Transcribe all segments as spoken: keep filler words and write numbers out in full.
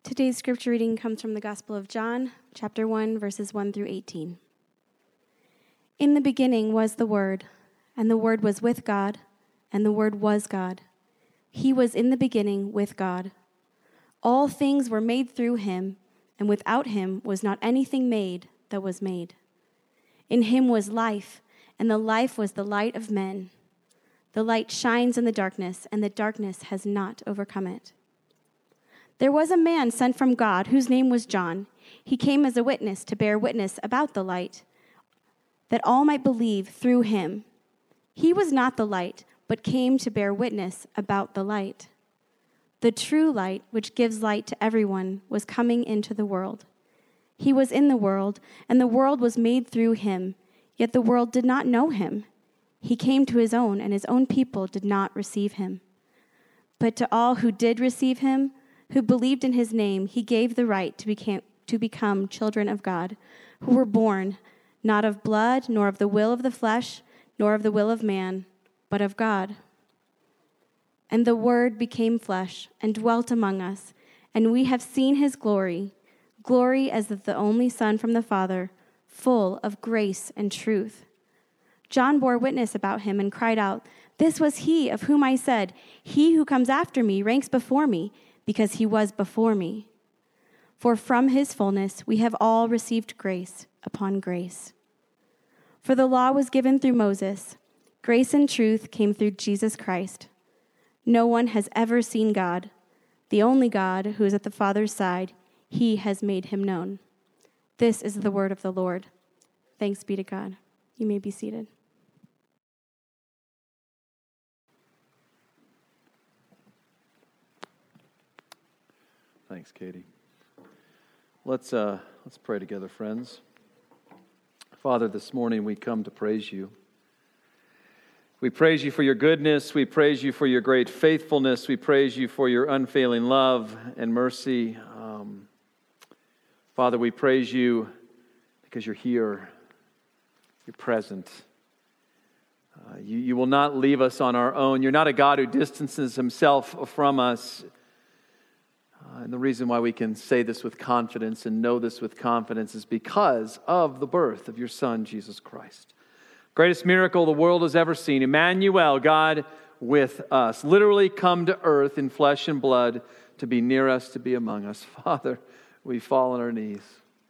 Today's scripture reading comes from the Gospel of John, chapter one, verses one through eighteen. In the beginning was the Word, and the Word was with God, and the Word was God. He was in the beginning with God. All things were made through him, and without him was not anything made that was made. In him was life, and the life was the light of men. The light shines in the darkness, and the darkness has not overcome it. There was a man sent from God whose name was John. He came as a witness to bear witness about the light, that all might believe through him. He was not the light, but came to bear witness about the light. The true light, which gives light to everyone, was coming into the world. He was in the world, and the world was made through him, yet the world did not know him. He came to his own, and his own people did not receive him. But to all who did receive him, who believed in his name, he gave the right to become, to become children of God, who were born not of blood, nor of the will of the flesh, nor of the will of man, but of God. And the Word became flesh and dwelt among us, and we have seen his glory, glory as of the only Son from the Father, full of grace and truth. John bore witness about him and cried out, "This was he of whom I said, 'He who comes after me ranks before me,' because he was before me. For from his fullness we have all received grace upon grace. For the law was given through Moses. Grace and truth came through Jesus Christ. No one has ever seen God. The only God who is at the Father's side, he has made him known." This is the word of the Lord. Thanks be to God. You may be seated. Thanks, Katie. Let's uh, let's pray together, friends. Father, this morning we come to praise you. We praise you for your goodness. We praise you for your great faithfulness. We praise you for your unfailing love and mercy. Um, Father, we praise you because you're here. You're present. Uh, you, you will not leave us on our own. You're not a God who distances himself from us. Uh, and the reason why we can say this with confidence and know this with confidence is because of the birth of your Son, Jesus Christ. Greatest miracle the world has ever seen. Emmanuel, God with us. Literally come to earth in flesh and blood to be near us, to be among us. Father, we fall on our knees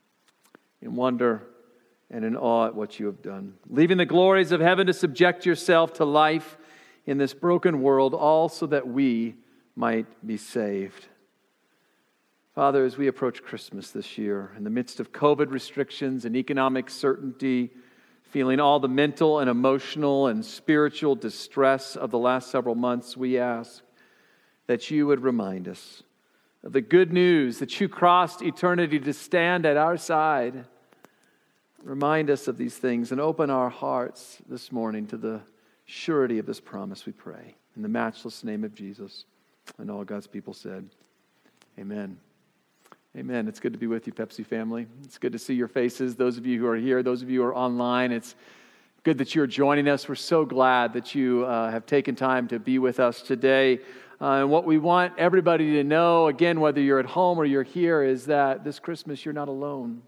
in wonder and in awe at what you have done. Leaving the glories of heaven to subject yourself to life in this broken world, all so that we might be saved. Father, as we approach Christmas this year, in the midst of COVID restrictions and economic certainty, feeling all the mental and emotional and spiritual distress of the last several months, we ask that you would remind us of the good news that you crossed eternity to stand at our side. Remind us of these things and open our hearts this morning to the surety of this promise, we pray. In the matchless name of Jesus. And all God's people said, amen. Amen. It's good to be with you, Pepsi family. It's good to see your faces. Those of you who are here, those of you who are online, it's good that you're joining us. We're so glad that you uh, have taken time to be with us today. Uh, and what we want everybody to know, again, whether you're at home or you're here, is that this Christmas you're not alone.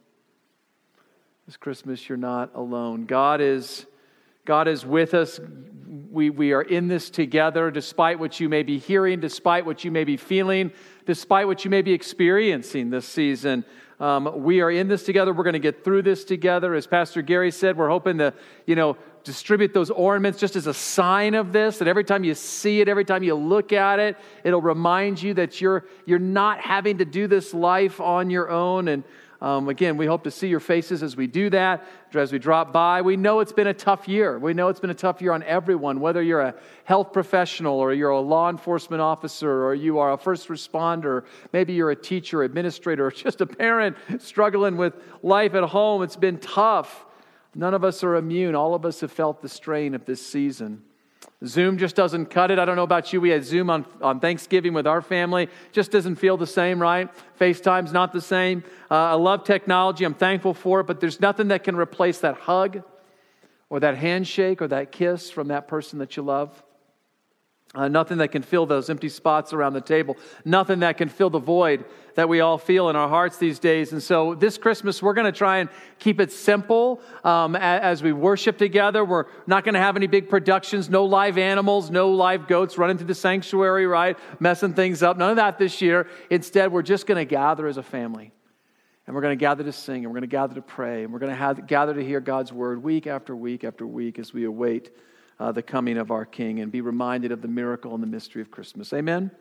This Christmas you're not alone. God is God is with us. We, we are in this together, despite what you may be hearing, despite what you may be feeling, despite what you may be experiencing this season. Um, we are in this together. We're going to get through this together. As Pastor Gary said, we're hoping to, you know, distribute those ornaments just as a sign of this, that every time you see it, every time you look at it, it'll remind you that you're you're not having to do this life on your own. And Um, again, we hope to see your faces as we do that, as we drop by. We know it's been a tough year. We know it's been a tough year on everyone, whether you're a health professional or you're a law enforcement officer or you are a first responder, maybe you're a teacher, administrator, or just a parent struggling with life at home. It's been tough. None of us are immune. All of us have felt the strain of this season. Zoom just doesn't cut it. I don't know about you. We had Zoom on, on Thanksgiving with our family. Just doesn't feel the same, right? FaceTime's not the same. Uh, I love technology. I'm thankful for it, but there's nothing that can replace that hug or that handshake or that kiss from that person that you love. Uh, nothing that can fill those empty spots around the table. Nothing that can fill the void that we all feel in our hearts these days. And so this Christmas, we're going to try and keep it simple um, as we worship together. We're not going to have any big productions, no live animals, no live goats running through the sanctuary, right? Messing things up. None of that this year. Instead, we're just going to gather as a family. And we're going to gather to sing, and we're going to gather to pray, and we're going to have, gather to hear God's word week after week after week as we await Uh, the coming of our King and be reminded of the miracle and the mystery of Christmas. Amen?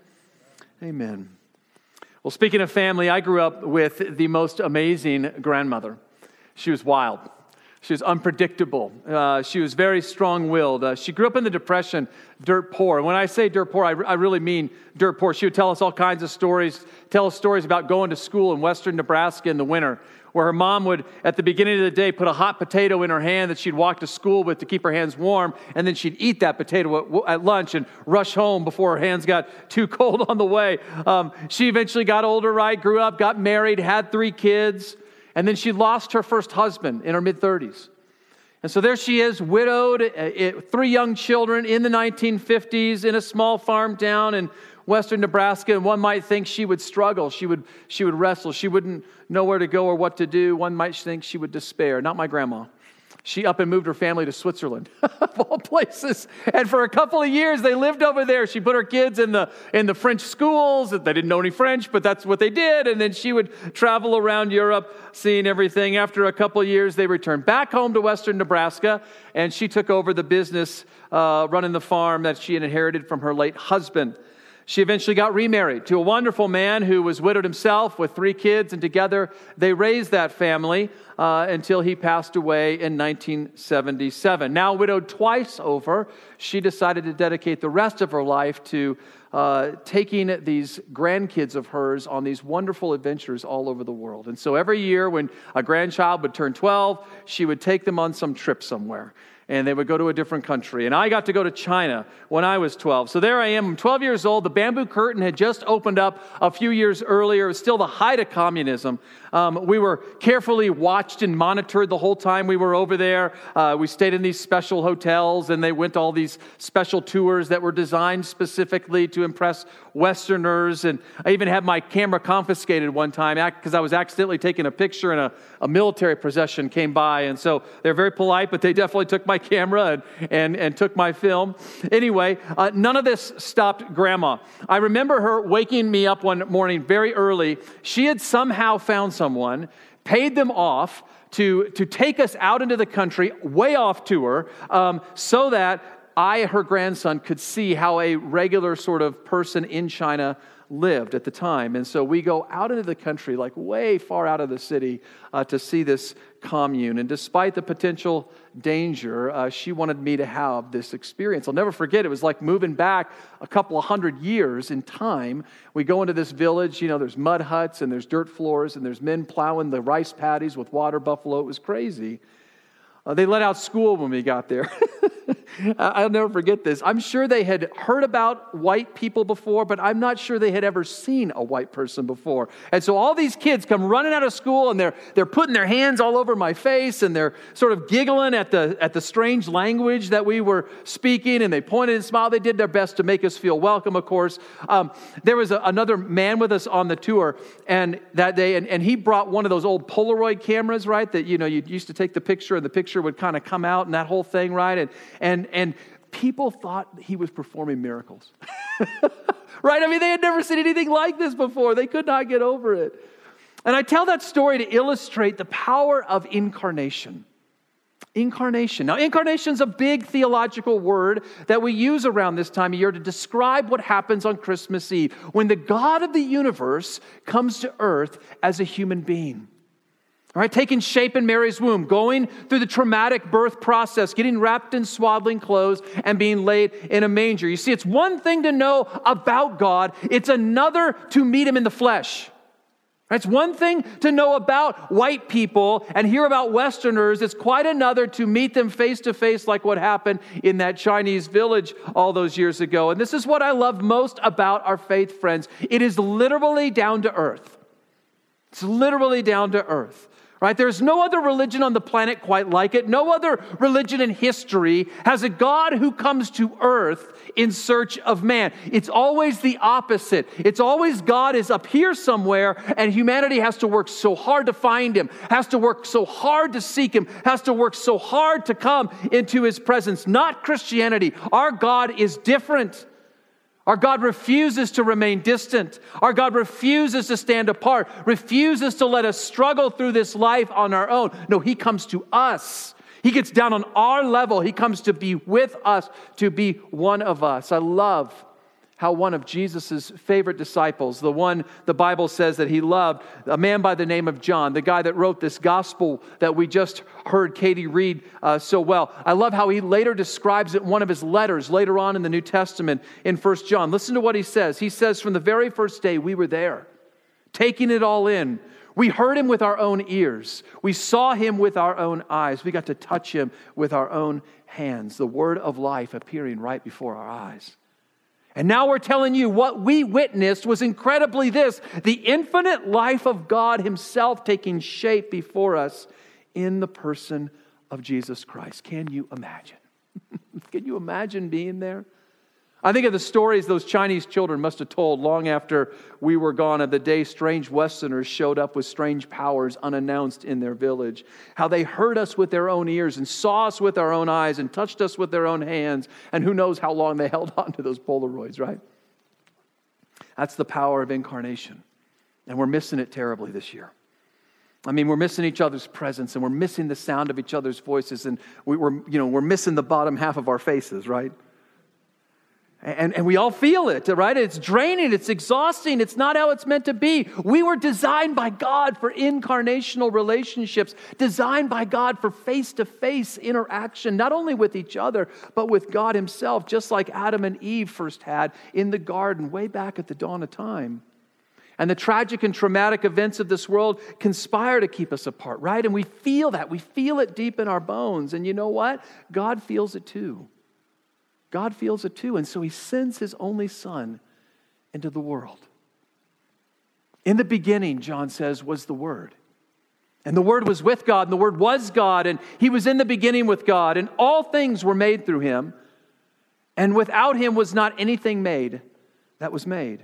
Amen. Well, speaking of family, I grew up with the most amazing grandmother. She was wild. She was unpredictable. Uh, she was very strong-willed. Uh, she grew up in the Depression, dirt poor. And when I say dirt poor, I, I really mean dirt poor. She would tell us all kinds of stories, tell us stories about going to school in western Nebraska in the winter, where her mom would, at the beginning of the day, put a hot potato in her hand that she'd walk to school with to keep her hands warm, and then she'd eat that potato at, at lunch and rush home before her hands got too cold on the way. Um, she eventually got older, right, grew up, got married, had three kids, and then she lost her first husband in her mid-thirties. And so there she is, widowed, uh, three young children in the nineteen fifties in a small farm town in western Nebraska, and one might think she would struggle, she would she would wrestle, she wouldn't know where to go or what to do. One might think she would despair. Not my grandma. She up and moved her family to Switzerland, of all places. And for a couple of years, they lived over there. She put her kids in the in the French schools. They didn't know any French, but that's what they did. And then she would travel around Europe, seeing everything. After a couple of years, they returned back home to western Nebraska, and she took over the business, uh, running the farm that she had inherited from her late husband. She eventually got remarried to a wonderful man who was widowed himself with three kids, and together they raised that family uh, until he passed away in nineteen seventy-seven. Now widowed twice over, she decided to dedicate the rest of her life to uh, taking these grandkids of hers on these wonderful adventures all over the world. And so every year when a grandchild would turn twelve, she would take them on some trip somewhere. And they would go to a different country. And I got to go to China when I was twelve. So there I am, I'm twelve years old. The bamboo curtain had just opened up a few years earlier. It was still the height of communism. Um, we were carefully watched and monitored the whole time we were over there. Uh, we stayed in these special hotels, and they went to all these special tours that were designed specifically to impress Westerners. And I even had my camera confiscated one time because I was accidentally taking a picture, and a, a military procession came by. And so they're very polite, but they definitely took my camera and, and, and took my film. Anyway, uh, none of this stopped Grandma. I remember her waking me up one morning very early. She had somehow found someone, paid them off to, to take us out into the country, way off tour, um, so that I, her grandson, could see how a regular sort of person in China lived at the time. And so we go out into the country, like way far out of the city, uh, to see this commune. And despite the potential danger, uh, she wanted me to have this experience. I'll never forget, it was like moving back a couple of hundred years in time. We go into this village, you know, there's mud huts and there's dirt floors and there's men plowing the rice paddies with water buffalo. It was crazy. Uh, they let out school when we got there. I'll never forget this. I'm sure they had heard about white people before, but I'm not sure they had ever seen a white person before. And so all these kids come running out of school, and they're they're putting their hands all over my face, and they're sort of giggling at the at the strange language that we were speaking, and they pointed and smiled. They did their best to make us feel welcome, of course. Um, there was a, another man with us on the tour and that day, and, and he brought one of those old Polaroid cameras, right, that, you know, you used to take the picture, and the picture would kind of come out, and that whole thing, right? And and And people thought he was performing miracles. Right? I mean, they had never seen anything like this before. They could not get over it. And I tell that story to illustrate the power of incarnation. Incarnation. Now, incarnation is a big theological word that we use around this time of year to describe what happens on Christmas Eve, when the God of the universe comes to earth as a human being. All right, taking shape in Mary's womb, going through the traumatic birth process, getting wrapped in swaddling clothes and being laid in a manger. You see, it's one thing to know about God. It's another to meet him in the flesh. It's one thing to know about white people and hear about Westerners. It's quite another to meet them face to face, like what happened in that Chinese village all those years ago. And this is what I love most about our faith, friends. It is literally down to earth. It's literally down to earth. Right? There's no other religion on the planet quite like it. No other religion in history has a God who comes to earth in search of man. It's always the opposite. It's always God is up here somewhere and humanity has to work so hard to find him, has to work so hard to seek him, has to work so hard to come into his presence. Not Christianity. Our God is different. Our God refuses to remain distant. Our God refuses to stand apart, refuses to let us struggle through this life on our own. No, he comes to us. He gets down on our level. He comes to be with us, to be one of us. I love how one of Jesus' favorite disciples, the one the Bible says that he loved, a man by the name of John, the guy that wrote this gospel that we just heard Katie read uh, so well. I love how he later describes it in one of his letters later on in the New Testament in First John. Listen to what he says. He says, from the very first day we were there, taking it all in. We heard him with our own ears. We saw him with our own eyes. We got to touch him with our own hands. The word of life appearing right before our eyes. And now we're telling you what we witnessed was incredibly this, the infinite life of God himself taking shape before us in the person of Jesus Christ. Can you imagine? Can you imagine being there? I think of the stories those Chinese children must have told long after we were gone of the day strange Westerners showed up with strange powers unannounced in their village. How they heard us with their own ears and saw us with our own eyes and touched us with their own hands. And who knows how long they held on to those Polaroids, right? That's the power of incarnation. And we're missing it terribly this year. I mean, we're missing each other's presence and we're missing the sound of each other's voices. And we, we're, you know, we're missing the bottom half of our faces, right? And, and we all feel it, right? It's draining, it's exhausting, it's not how it's meant to be. We were designed by God for incarnational relationships, designed by God for face-to-face interaction, not only with each other, but with God himself, just like Adam and Eve first had in the garden way back at the dawn of time. And the tragic and traumatic events of this world conspire to keep us apart, right? And we feel that. We feel it deep in our bones. And you know what? God feels it too. God feels it too, and so he sends his only son into the world. In the beginning, John says, was the Word. And the Word was with God, and the Word was God, and he was in the beginning with God, and all things were made through him, and without him was not anything made that was made.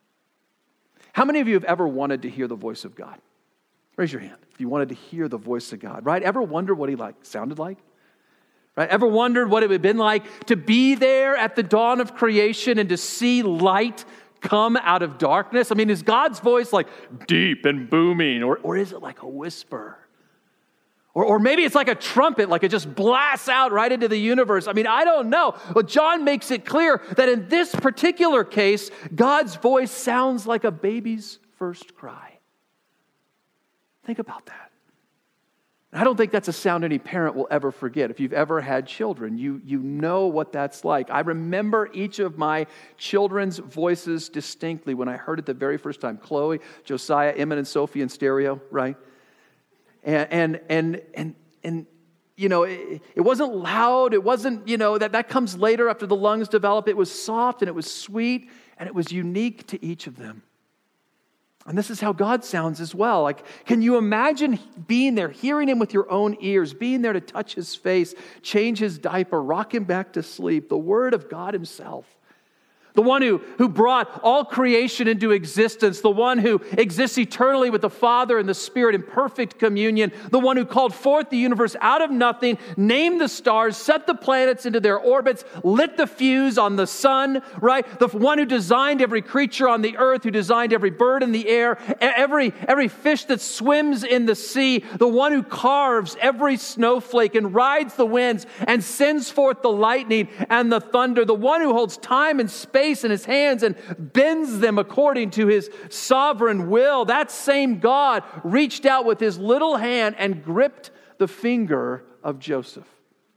How many of you have ever wanted to hear the voice of God? Raise your hand if you wanted to hear the voice of God, right? Ever wonder what he like sounded like? Right? Ever wondered what it would have been like to be there at the dawn of creation and to see light come out of darkness? I mean, is God's voice like deep and booming, or, or is it like a whisper? Or, or maybe it's like a trumpet, like it just blasts out right into the universe. I mean, I don't know. But John makes it clear that in this particular case, God's voice sounds like a baby's first cry. Think about that. I don't think that's a sound any parent will ever forget. If you've ever had children, you, you know what that's like. I remember each of my children's voices distinctly when I heard it the very first time. Chloe, Josiah, Emmett, and Sophie in stereo, right? And, and, and, and, and you know, it, it wasn't loud. It wasn't, you know, that, that comes later after the lungs develop. It was soft and it was sweet and it was unique to each of them. And this is how God sounds as well. Like, can you imagine being there, hearing him with your own ears, being there to touch his face, change his diaper, rock him back to sleep? The Word of God himself. The one who, who brought all creation into existence. The one who exists eternally with the Father and the Spirit in perfect communion. The one who called forth the universe out of nothing, named the stars, set the planets into their orbits, lit the fuse on the sun, right? The one who designed every creature on the earth, who designed every bird in the air, every, every fish that swims in the sea. The one who carves every snowflake and rides the winds and sends forth the lightning and the thunder. The one who holds time and space in his hands and bends them according to his sovereign will. That same God reached out with his little hand and gripped the finger of Joseph.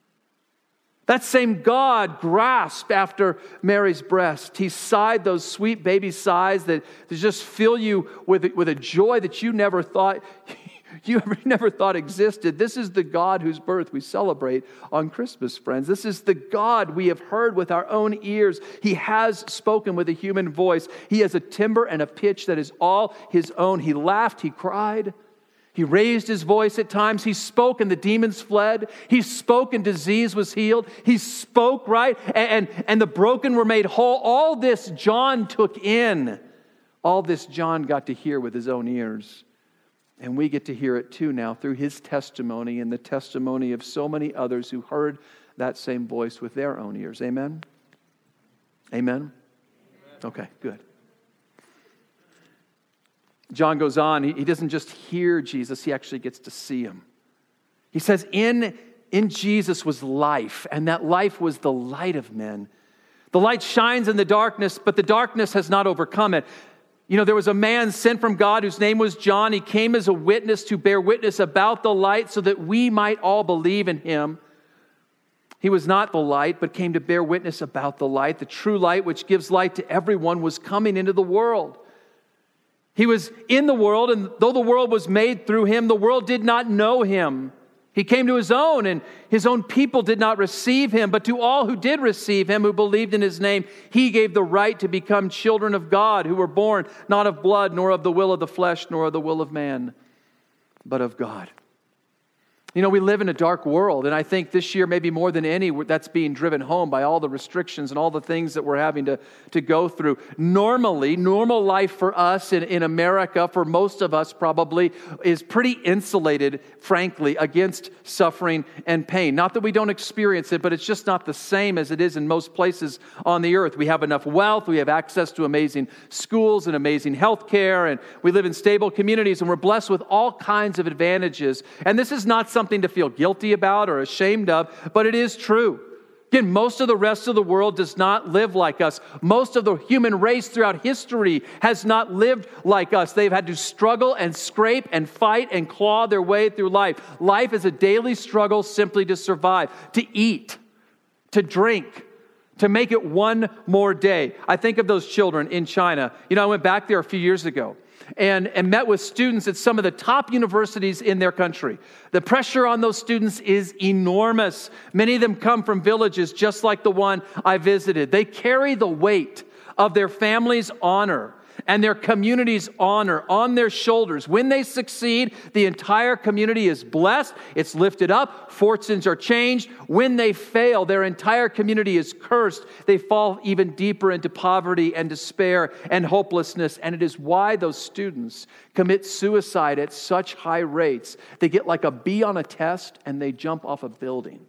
That same God grasped after Mary's breast. He sighed those sweet baby sighs that, that just fill you with, with a joy that you never thought you ever, never thought existed. This is the God whose birth we celebrate on Christmas, friends. This is the God we have heard with our own ears. He has spoken with a human voice. He has a timbre and a pitch that is all his own. He laughed, he cried. He raised his voice at times. He spoke and the demons fled. He spoke and disease was healed. He spoke, right? And, and, and the broken were made whole. All this John took in. All this John got to hear with his own ears. And we get to hear it too now through his testimony and the testimony of so many others who heard that same voice with their own ears. Amen? Amen? Okay, good. John goes on, he, he doesn't just hear Jesus, he actually gets to see him. He says, in, in Jesus was life, and that life was the light of men. The light shines in the darkness, but the darkness has not overcome it. You know, there was a man sent from God whose name was John. He came as a witness to bear witness about the light so that we might all believe in him. He was not the light, but came to bear witness about the light. The true light, which gives light to everyone, was coming into the world. He was in the world, and though the world was made through him, the world did not know him. He came to his own, and his own people did not receive him. But to all who did receive him, who believed in his name, he gave the right to become children of God, who were born not of blood, nor of the will of the flesh, nor of the will of man, but of God. You know, we live in a dark world, and I think this year, maybe more than any, that's being driven home by all the restrictions and all the things that we're having to, to go through. Normally, normal life for us in, in America, for most of us probably, is pretty insulated, frankly, against suffering and pain. Not that we don't experience it, but it's just not the same as it is in most places on the earth. We have enough wealth, we have access to amazing schools and amazing health care, and we live in stable communities, and we're blessed with all kinds of advantages. And this is not something something to feel guilty about or ashamed of, but it is true. Again, most of the rest of the world does not live like us. Most of the human race throughout history has not lived like us. They've had to struggle and scrape and fight and claw their way through life. Life is a daily struggle simply to survive, to eat, to drink, to make it one more day. I think of those children in China. You know, I went back there a few years ago. And, and met with students at some of the top universities in their country. The pressure on those students is enormous. Many of them come from villages just like the one I visited. They carry the weight of their family's honor and their community's honor on their shoulders. When they succeed, the entire community is blessed. It's lifted up. Fortunes are changed. When they fail, their entire community is cursed. They fall even deeper into poverty and despair and hopelessness. And it is why those students commit suicide at such high rates. They get like a B on a test and they jump off a building.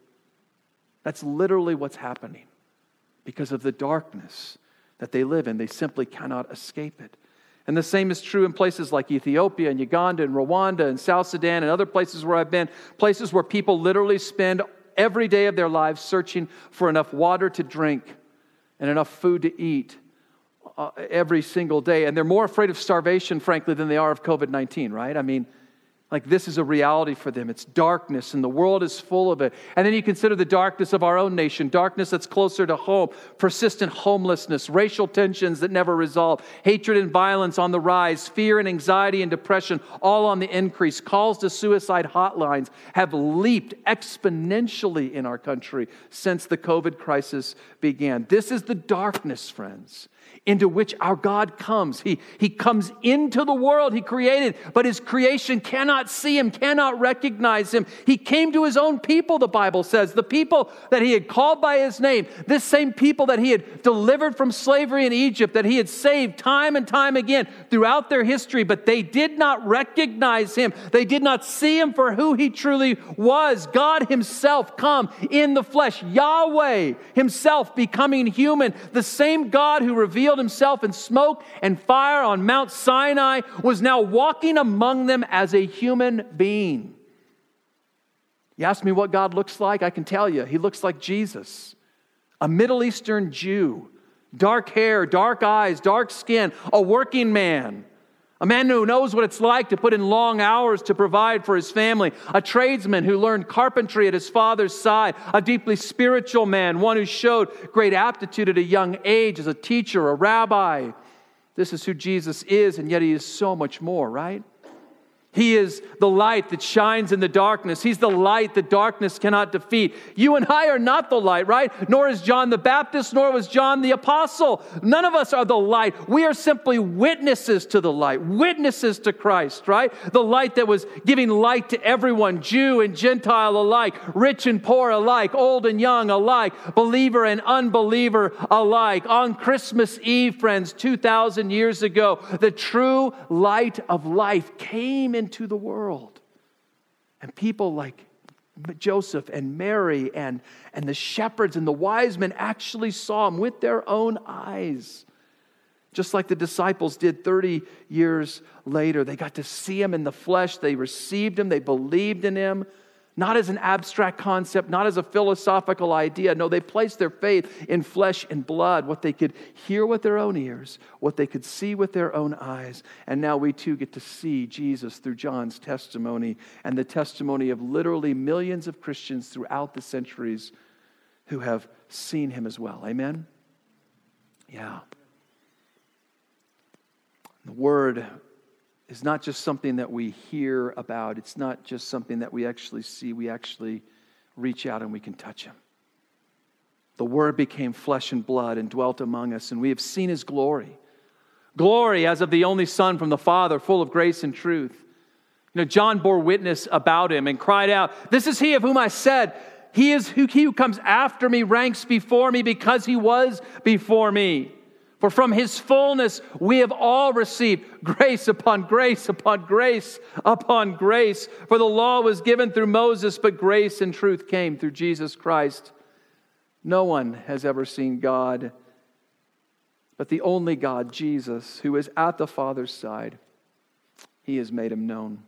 That's literally what's happening because of the darkness that they live in. They simply cannot escape it. And the same is true in places like Ethiopia and Uganda and Rwanda and South Sudan and other places where I've been, places where people literally spend every day of their lives searching for enough water to drink and enough food to eat uh, every single day. And they're more afraid of starvation, frankly, than they are of covid nineteen, right? I mean, like this is a reality for them. It's darkness and the world is full of it. And then you consider the darkness of our own nation, darkness that's closer to home, persistent homelessness, racial tensions that never resolve, hatred and violence on the rise, fear and anxiety and depression all on the increase. Calls to suicide hotlines have leaped exponentially in our country since the COVID crisis began. This is the darkness, friends, into which our God comes. He, he comes into the world He created, but His creation cannot see Him, cannot recognize Him. He came to His own people, the Bible says, the people that He had called by His name, this same people that He had delivered from slavery in Egypt, that He had saved time and time again throughout their history, but they did not recognize Him. They did not see Him for who He truly was. God Himself come in the flesh, Yahweh Himself becoming human, the same God who revealed Himself in smoke and fire on Mount Sinai was now walking among them as a human being. You ask me what God looks like? I can tell you. He looks like Jesus, a Middle Eastern Jew, dark hair, dark eyes, dark skin, a working man, a man who knows what it's like to put in long hours to provide for his family, a tradesman who learned carpentry at his father's side, a deeply spiritual man, one who showed great aptitude at a young age as a teacher, a rabbi. This is who Jesus is, and yet He is so much more, right? He is the light that shines in the darkness. He's the light that darkness cannot defeat. You and I are not the light, right? Nor is John the Baptist, nor was John the Apostle. None of us are the light. We are simply witnesses to the light, witnesses to Christ, right? The light that was giving light to everyone, Jew and Gentile alike, rich and poor alike, old and young alike, believer and unbeliever alike. On Christmas Eve, friends, two thousand years ago, the true light of life came into the world. And people like Joseph and Mary and, and the shepherds and the wise men actually saw him with their own eyes. Just like the disciples did thirty years later. They got to see him in the flesh. They received him. They believed in him. Not as an abstract concept, not as a philosophical idea. No, they placed their faith in flesh and blood, what they could hear with their own ears, what they could see with their own eyes. And now we too get to see Jesus through John's testimony and the testimony of literally millions of Christians throughout the centuries who have seen him as well. Amen? Yeah. The Word is not just something that we hear about. It's not just something that we actually see. We actually reach out and we can touch him. The Word became flesh and blood and dwelt among us, and we have seen his glory. Glory as of the only Son from the Father, full of grace and truth. You know, John bore witness about him and cried out, "This is he of whom I said, he is who, he who comes after me ranks before me because he was before me. For from his fullness we have all received grace upon grace upon grace upon grace. For the law was given through Moses, but grace and truth came through Jesus Christ. No one has ever seen God, but the only God, Jesus, who is at the Father's side. He has made him known."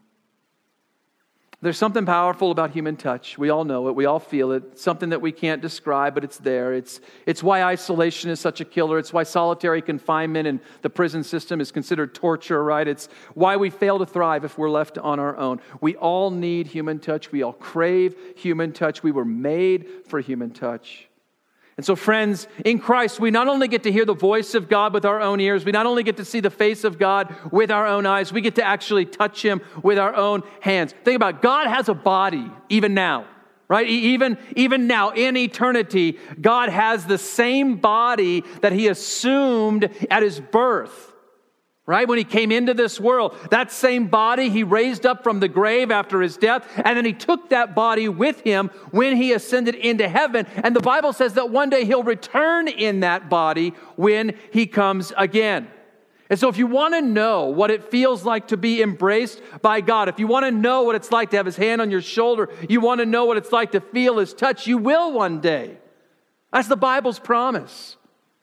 There's something powerful about human touch. We all know it. We all feel it. Something that we can't describe, but it's there. It's, it's why isolation is such a killer. It's why solitary confinement in the prison system is considered torture, right? It's why we fail to thrive if we're left on our own. We all need human touch. We all crave human touch. We were made for human touch. And so, friends, in Christ, we not only get to hear the voice of God with our own ears, we not only get to see the face of God with our own eyes, we get to actually touch him with our own hands. Think about it. God has a body, even now, right? Even, even now, in eternity, God has the same body that he assumed at his birth. Right? When he came into this world, that same body he raised up from the grave after his death, and then he took that body with him when he ascended into heaven. And the Bible says that one day he'll return in that body when he comes again. And so if you want to know what it feels like to be embraced by God, if you want to know what it's like to have his hand on your shoulder, you want to know what it's like to feel his touch, you will one day. That's the Bible's promise.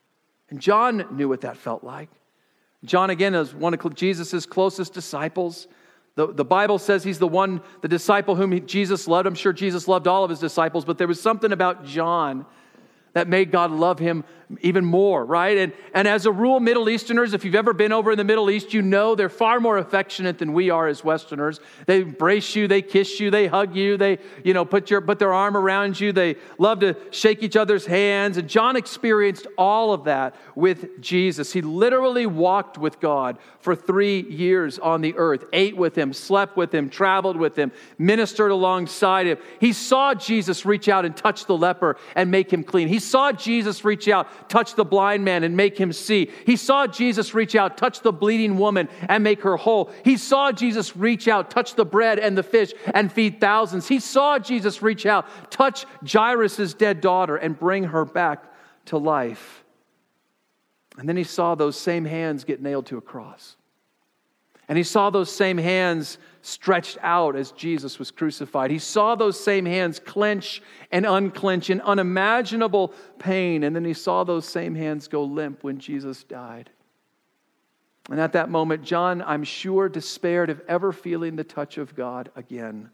And John knew what that felt like. John, again, is one of Jesus' closest disciples. The, the Bible says he's the one, the disciple whom he, Jesus loved. I'm sure Jesus loved all of his disciples, but there was something about John that made God love him even more, right? And, and as a rule, Middle Easterners, if you've ever been over in the Middle East, you know they're far more affectionate than we are as Westerners. They embrace you, they kiss you, they hug you, they, you know, put your put their arm around you. They love to shake each other's hands. And John experienced all of that with Jesus. He literally walked with God for three years on the earth, ate with him, slept with him, traveled with him, ministered alongside him. He saw Jesus reach out and touch the leper and make him clean. He saw Jesus reach out, touch the blind man and make him see. He saw Jesus reach out, touch the bleeding woman and make her whole. He saw Jesus reach out, touch the bread and the fish and feed thousands. He saw Jesus reach out, touch Jairus' dead daughter and bring her back to life. And then he saw those same hands get nailed to a cross. And he saw those same hands stretched out as Jesus was crucified. He saw those same hands clench and unclench in unimaginable pain. And then he saw those same hands go limp when Jesus died. And at that moment, John, I'm sure, despaired of ever feeling the touch of God again.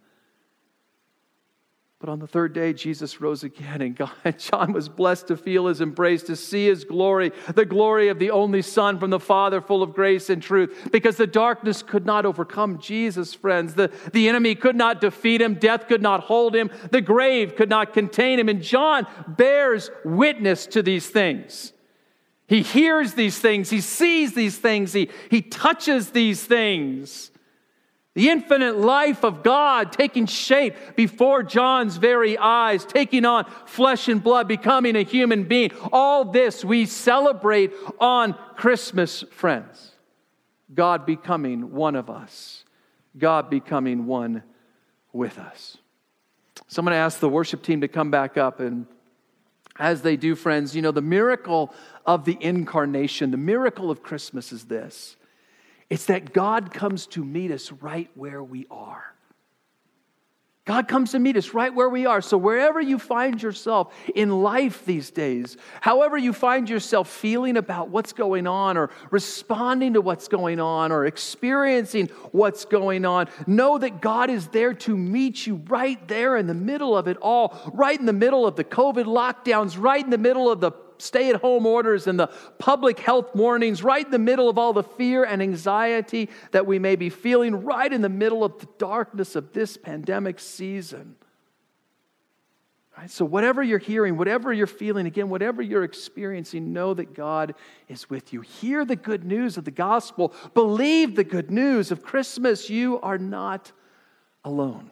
But on the third day, Jesus rose again, and God, John was blessed to feel his embrace, to see his glory, the glory of the only Son from the Father, full of grace and truth, because the darkness could not overcome Jesus, friends. The, the enemy could not defeat him. Death could not hold him. The grave could not contain him. And John bears witness to these things. He hears these things. He sees these things. He, he touches these things. The infinite life of God taking shape before John's very eyes, taking on flesh and blood, becoming a human being. All this we celebrate on Christmas, friends. God becoming one of us. God becoming one with us. So I'm going to ask the worship team to come back up, and as they do, friends, you know, the miracle of the incarnation, the miracle of Christmas is this. It's that God comes to meet us right where we are. God comes to meet us right where we are. So wherever you find yourself in life these days, however you find yourself feeling about what's going on or responding to what's going on or experiencing what's going on, know that God is there to meet you right there in the middle of it all, right in the middle of the COVID lockdowns, right in the middle of the stay-at-home orders and the public health warnings, right in the middle of all the fear and anxiety that we may be feeling, right in the middle of the darkness of this pandemic season. Right? So whatever you're hearing, whatever you're feeling, again, whatever you're experiencing, know that God is with you. Hear the good news of the gospel. Believe the good news of Christmas. You are not alone.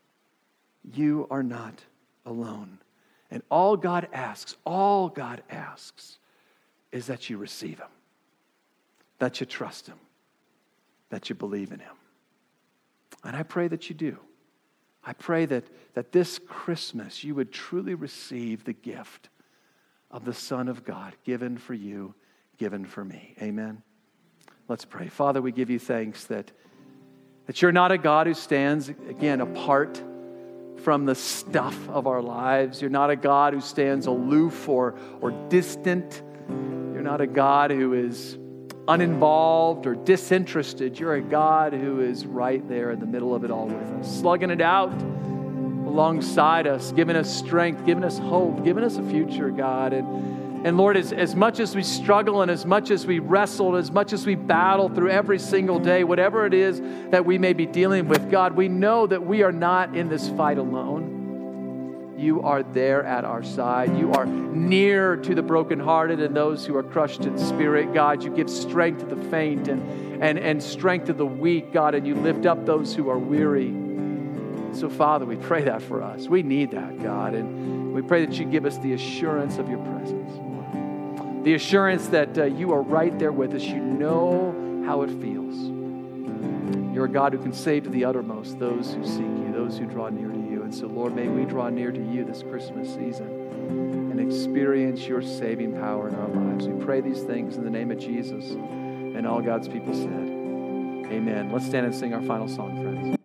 You are not alone. And all God asks, all God asks is that you receive Him, that you trust Him, that you believe in Him. And I pray that you do. I pray that, that this Christmas you would truly receive the gift of the Son of God, given for you, given for me. Amen. Let's pray. Father, we give you thanks that, that you're not a God who stands, again, apart from the stuff of our lives. You're not a God who stands aloof or, or distant. You're not a God who is uninvolved or disinterested. You're a God who is right there in the middle of it all with us, slugging it out alongside us, giving us strength, giving us hope, giving us a future, God. And, and Lord, as, as much as we struggle and as much as we wrestle, and as much as we battle through every single day, whatever it is that we may be dealing with, God, we know that we are not in this fight alone. You are there at our side. You are near to the brokenhearted and those who are crushed in spirit. God, you give strength to the faint and, and, and strength to the weak, God, and you lift up those who are weary. So, Father, we pray that for us. We need that, God, and we pray that you give us the assurance of your presence, Lord. The assurance that uh, you are right there with us. You know how it feels. You're a God who can save to the uttermost those who seek you, those who draw near to you. And so, Lord, may we draw near to you this Christmas season and experience your saving power in our lives. We pray these things in the name of Jesus. And all God's people said, amen. Let's stand and sing our final song, friends.